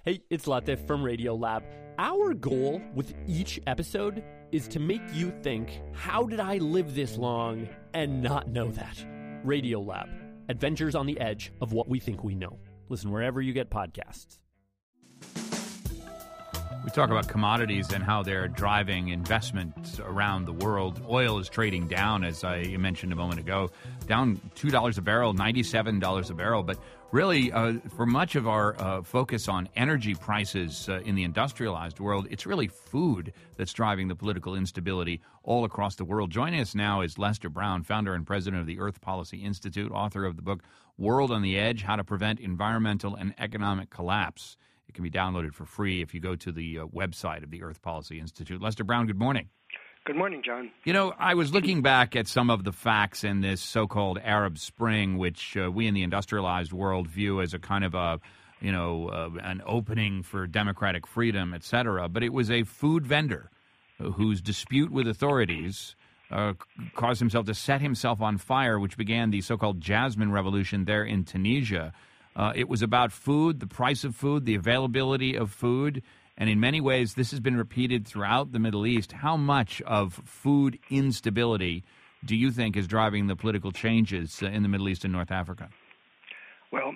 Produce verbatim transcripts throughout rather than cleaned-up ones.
Hey, it's Latif from Radiolab. Our goal with each episode is to make you think, how did I live this long and not know that? Radiolab, adventures on the edge of what we think we know. Listen wherever you get podcasts. We talk about commodities and how they're driving investment around the world. Oil is trading down, as I mentioned a moment ago, down two dollars a barrel, ninety-seven dollars a barrel. But really, uh, for much of our uh, focus on energy prices uh, in the industrialized world, it's really food that's driving the political instability all across the world. Joining us now is Lester Brown, founder and president of the Earth Policy Institute, author of the book World on the Edge, How to Prevent Environmental and Economic Collapse. It can be downloaded for free if you go to the uh, website of the Earth Policy Institute. Lester Brown, good morning. Good morning, John. You know, I was looking back at some of the facts in this so-called Arab Spring, which uh, we in the industrialized world view as a kind of a, you know, uh, an opening for democratic freedom, et cetera. But it was a food vendor whose dispute with authorities uh, caused himself to set himself on fire, which began the so-called Jasmine Revolution there in Tunisia. Uh, it was about food, the price of food, the availability of food, and in many ways this has been repeated throughout the Middle East. How much of food instability do you think is driving the political changes in the Middle East and North Africa? Well,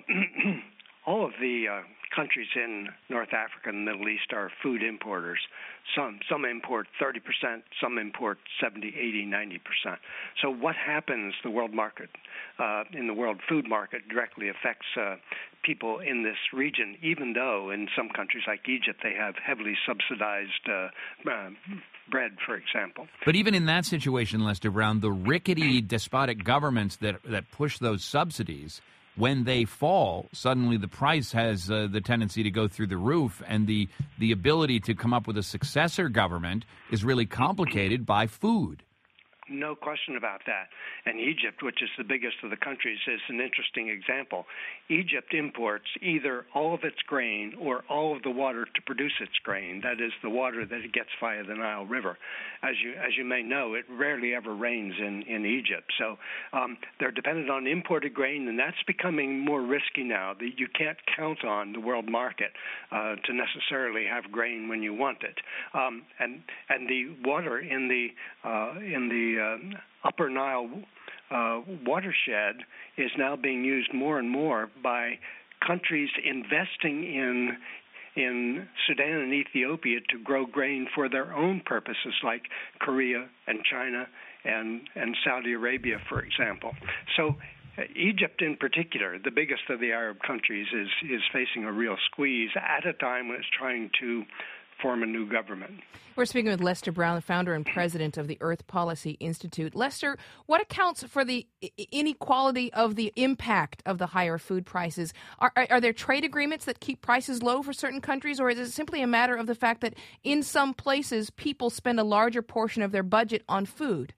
all of the uh, countries in North Africa and the Middle East are food importers. Some some import thirty percent, some import seventy, eighty, ninety percent. So what happens the world market, uh, in the world food market directly affects uh, people in this region, even though in some countries like Egypt they have heavily subsidized uh, uh, bread, for example. But even in that situation, Lester Brown, the rickety despotic governments that, that push those subsidies, when they fall, suddenly the price has uh, the tendency to go through the roof, and the, the ability to come up with a successor government is really complicated by food. No question about that. And Egypt, which is the biggest of the countries, is an interesting example. Egypt imports either all of its grain or all of the water to produce its grain. That is the water that it gets via the Nile River. As you as you may know, it rarely ever rains in, in Egypt. So um, they're dependent on imported grain, and that's becoming more risky now. You can't count on the world market uh, to necessarily have grain when you want it. Um, and and the water in the uh, in the Uh, Upper Nile uh, watershed is now being used more and more by countries investing in in Sudan and Ethiopia to grow grain for their own purposes, like Korea and China and, and Saudi Arabia, for example. So uh, Egypt in particular, the biggest of the Arab countries, is, is facing a real squeeze at a time when it's trying to form a new government. We're speaking with Lester Brown, the founder and president of the Earth Policy Institute. Lester, what accounts for the inequality of the impact of the higher food prices? Are, are, are there trade agreements that keep prices low for certain countries, or is it simply a matter of the fact that in some places people spend a larger portion of their budget on food?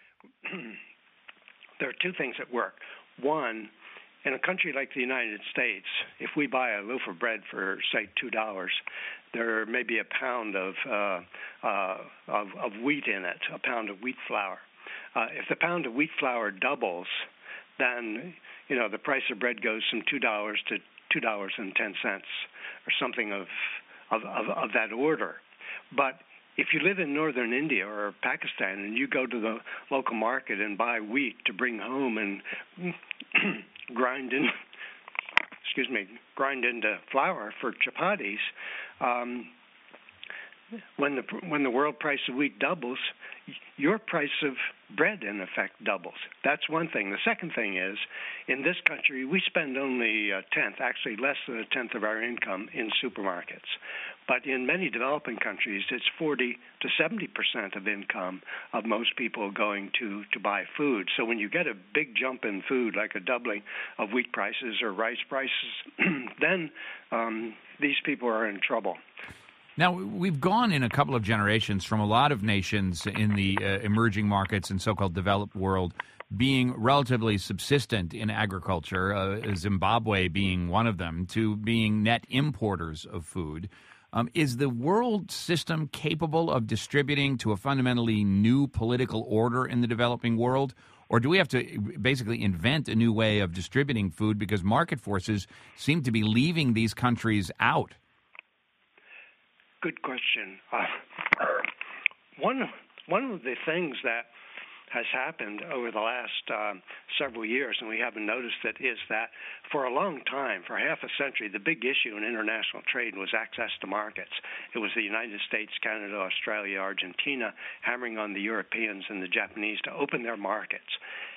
There are two things at work. One, in a country like the United States, if we buy a loaf of bread for, say, two dollars, there may be a pound of, uh, uh, of of wheat in it, a pound of wheat flour. Uh, if the pound of wheat flour doubles, then, you know, the price of bread goes from two dollars to two dollars and ten cents or something of, of, of, of that order. But if you live in northern India or Pakistan and you go to the local market and buy wheat to bring home and grind in, excuse me, grind into flour for chapatis, um, when the when the world price of wheat doubles, your price of bread in effect doubles. That's one thing. The second thing is, in this country, we spend only a tenth, actually less than a tenth of our income in supermarkets. But in many developing countries, it's forty to seventy percent of income of most people going to, to buy food. So when you get a big jump in food, like a doubling of wheat prices or rice prices, then um, these people are in trouble. Now, we've gone in a couple of generations from a lot of nations in the uh, emerging markets and so-called developed world being relatively subsistent in agriculture, uh, Zimbabwe being one of them, to being net importers of food. Um, is the world system capable of distributing to a fundamentally new political order in the developing world? Or do we have to basically invent a new way of distributing food because market forces seem to be leaving these countries out? good question. Uh, one one of the things that has happened over the last um, several years, and we haven't noticed it, is that for a long time, for half a century, the big issue in international trade was access to markets. It was the United States, Canada, Australia, Argentina hammering on the Europeans and the Japanese to open their markets.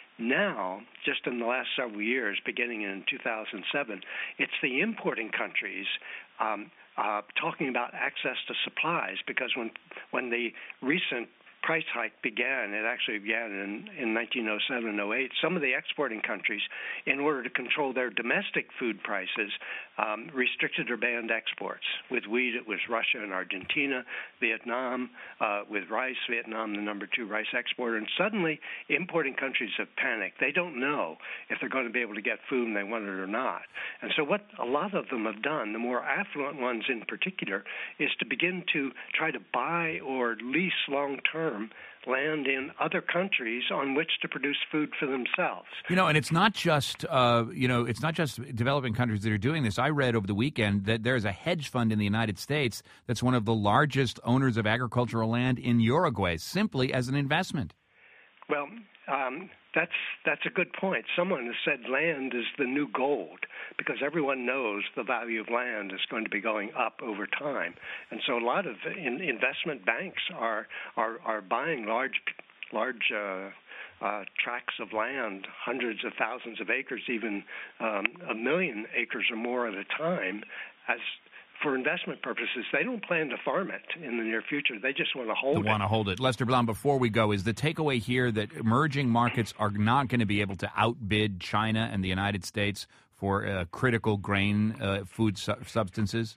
Now, just in the last several years, beginning in two thousand seven, it's the importing countries um, uh, talking about access to supplies, because when when the recent price hike began, it actually began in, in nineteen oh seven and oh eight, some of the exporting countries, in order to control their domestic food prices, um, restricted or banned exports. With wheat, it was Russia and Argentina, Vietnam. Uh, with rice, Vietnam, the number two rice exporter. And suddenly, importing countries have panicked. They don't know if they're going to be able to get food and they want it or not. And so what a lot of them have done, the more affluent ones in particular, is to begin to try to buy or lease long-term land in other countries on which to produce food for themselves. You know, and it's not just, uh, you know, it's not just developing countries that are doing this. I read over the weekend that there's a hedge fund in the United States that's one of the largest owners of agricultural land in Uruguay, simply as an investment. Well, um, that's that's a good point. Someone has said land is the new gold, because everyone knows the value of land is going to be going up over time, and so a lot of in, investment banks are are, are buying large large uh, uh, tracts of land, hundreds of thousands of acres, even um, a million acres or more at a time, as for investment purposes. They don't plan to farm it in the near future. They just want to hold they it. They want to hold it. Lester Blount, before we go, is the takeaway here that emerging markets are not going to be able to outbid China and the United States for uh, critical grain uh, food su- substances?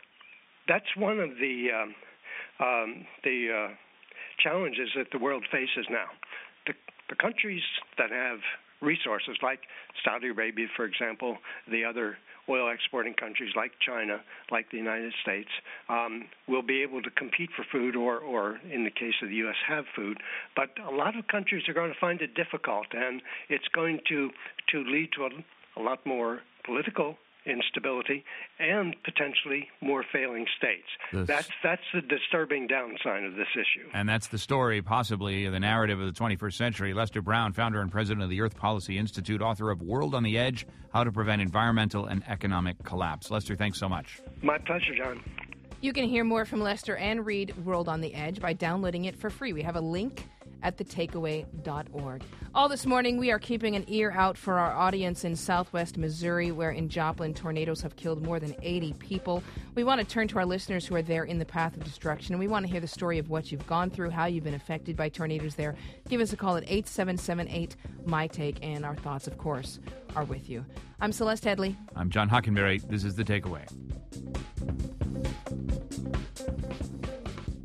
That's one of the um, um, the uh, challenges that the world faces now. The, the countries that have resources, like Saudi Arabia, for example, the other oil exporting countries like China, like the United States, um, will be able to compete for food, or, or in the case of the U S, have food. But a lot of countries are going to find it difficult, and it's going to, to lead to a, a lot more political instability and potentially more failing states. This, that's that's the disturbing downside of this issue. And that's the story, possibly the narrative of the twenty-first century. Lester Brown, founder and president of the Earth Policy Institute, author of World on the Edge, How to Prevent Environmental and Economic Collapse. Lester, thanks so much. My pleasure, John. You can hear more from Lester and read World on the Edge by downloading it for free. We have a link at the takeaway dot org. All this morning, we are keeping an ear out for our audience in southwest Missouri, where in Joplin, tornadoes have killed more than eighty people. We want to turn to our listeners who are there in the path of destruction, and we want to hear the story of what you've gone through, how you've been affected by tornadoes there. Give us a call at eight seven seven eight, M Y Take, and our thoughts, of course, are with you. I'm Celeste Headley. I'm John Hockenberry. This is The Takeaway.